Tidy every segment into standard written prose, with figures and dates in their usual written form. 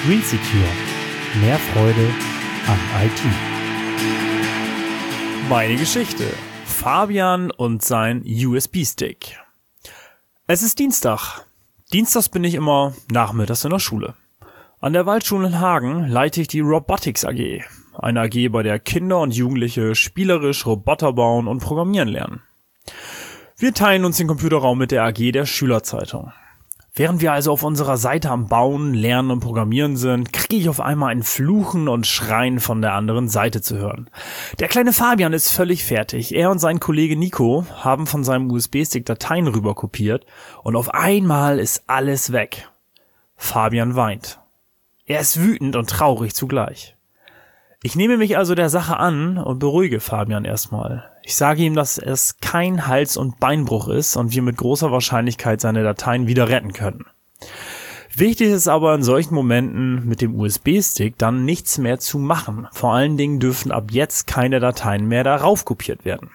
Green Secure. Mehr Freude an IT. Meine Geschichte. Fabian und sein USB-Stick. Es ist Dienstag. Dienstags bin ich immer nachmittags in der Schule. An der Waldschule in Hagen leite ich die Robotics AG. Eine AG, bei der Kinder und Jugendliche spielerisch Roboter bauen und programmieren lernen. Wir teilen uns den Computerraum mit der AG der Schülerzeitung. Während wir also auf unserer Seite am Bauen, Lernen und Programmieren sind, kriege ich auf einmal ein Fluchen und Schreien von der anderen Seite zu hören. Der kleine Fabian ist völlig fertig. Er und sein Kollege Nico haben von seinem USB-Stick Dateien rüber kopiert und auf einmal ist alles weg. Fabian weint. Er ist wütend und traurig zugleich. Ich nehme mich also der Sache an und beruhige Fabian erstmal. Ich sage ihm, dass es kein Hals- und Beinbruch ist und wir mit großer Wahrscheinlichkeit seine Dateien wieder retten können. Wichtig ist aber in solchen Momenten mit dem USB-Stick dann nichts mehr zu machen. Vor allen Dingen dürfen ab jetzt keine Dateien mehr darauf kopiert werden.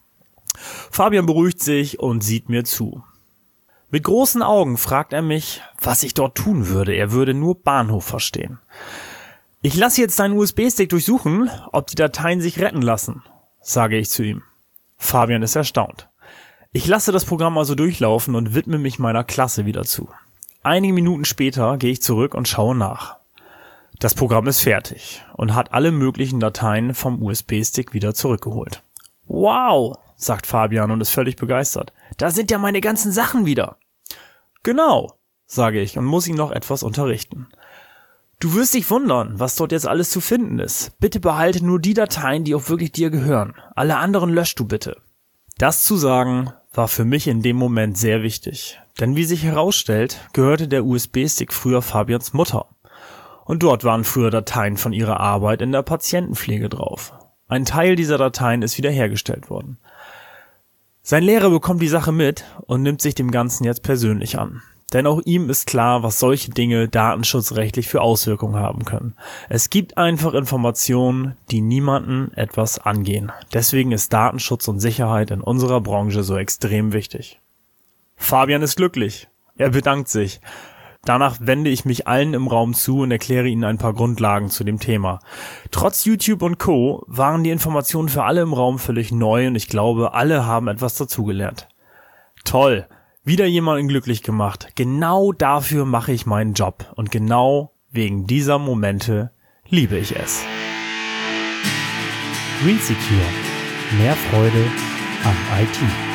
Fabian beruhigt sich und sieht mir zu. Mit großen Augen fragt er mich, was ich dort tun würde. Er würde nur Bahnhof verstehen. Ich lasse jetzt deinen USB-Stick durchsuchen, ob die Dateien sich retten lassen, sage ich zu ihm. Fabian ist erstaunt. Ich lasse das Programm also durchlaufen und widme mich meiner Klasse wieder zu. Einige Minuten später gehe ich zurück und schaue nach. Das Programm ist fertig und hat alle möglichen Dateien vom USB-Stick wieder zurückgeholt. Wow, sagt Fabian und ist völlig begeistert. Da sind ja meine ganzen Sachen wieder. Genau, sage ich und muss ihn noch etwas unterrichten. Du wirst dich wundern, was dort jetzt alles zu finden ist. Bitte behalte nur die Dateien, die auch wirklich dir gehören. Alle anderen löscht du bitte. Das zu sagen, war für mich in dem Moment sehr wichtig. Denn wie sich herausstellt, gehörte der USB-Stick früher Fabians Mutter. Und dort waren früher Dateien von ihrer Arbeit in der Patientenpflege drauf. Ein Teil dieser Dateien ist wiederhergestellt worden. Sein Lehrer bekommt die Sache mit und nimmt sich dem Ganzen jetzt persönlich an. Denn auch ihm ist klar, was solche Dinge datenschutzrechtlich für Auswirkungen haben können. Es gibt einfach Informationen, die niemanden etwas angehen. Deswegen ist Datenschutz und Sicherheit in unserer Branche so extrem wichtig. Fabian ist glücklich. Er bedankt sich. Danach wende ich mich allen im Raum zu und erkläre ihnen ein paar Grundlagen zu dem Thema. Trotz YouTube und Co. waren die Informationen für alle im Raum völlig neu und ich glaube, alle haben etwas dazugelernt. Toll! Wieder jemanden glücklich gemacht. Genau dafür mache ich meinen Job. Und genau wegen dieser Momente liebe ich es. Green Secure. Mehr Freude an IT.